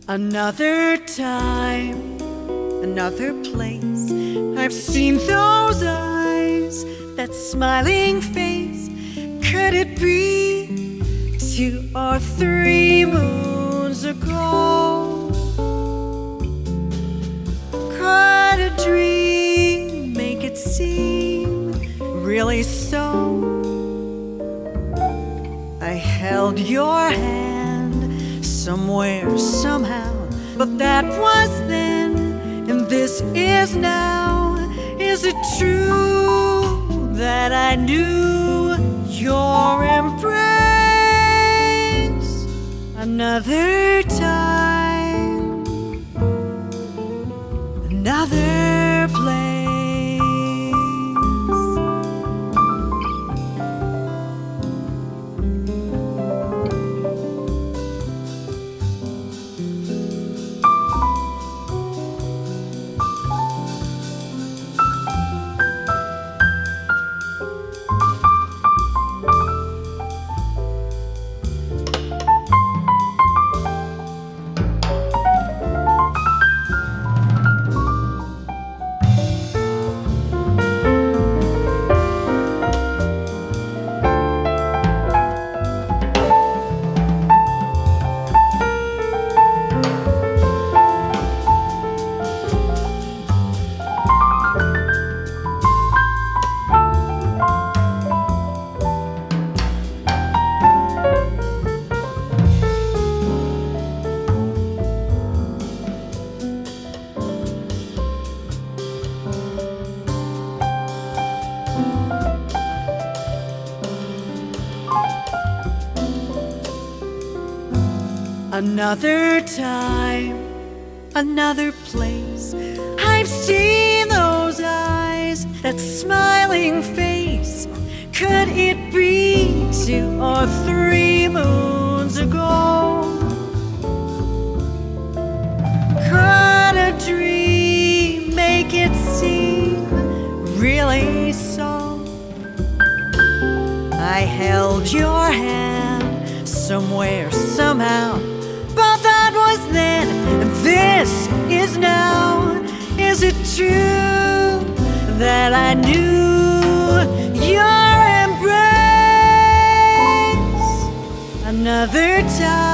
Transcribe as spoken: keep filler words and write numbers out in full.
Another time, another place. I've seen those eyes, that smiling face. Could it be two or three moons ago? Could a dream make it seem really so? I held your hand somewhere, somehow, but that was then, and this is now. Is it true that I knew your embrace? Another time, another place. Another time, another place. I've seen those eyes, that smiling face. Could it be two or three moons ago? Could a dream make it seem really so? I held your hand somewhere, somehow, but that was then, and this is now. Is it true that I knew your embrace? Another time.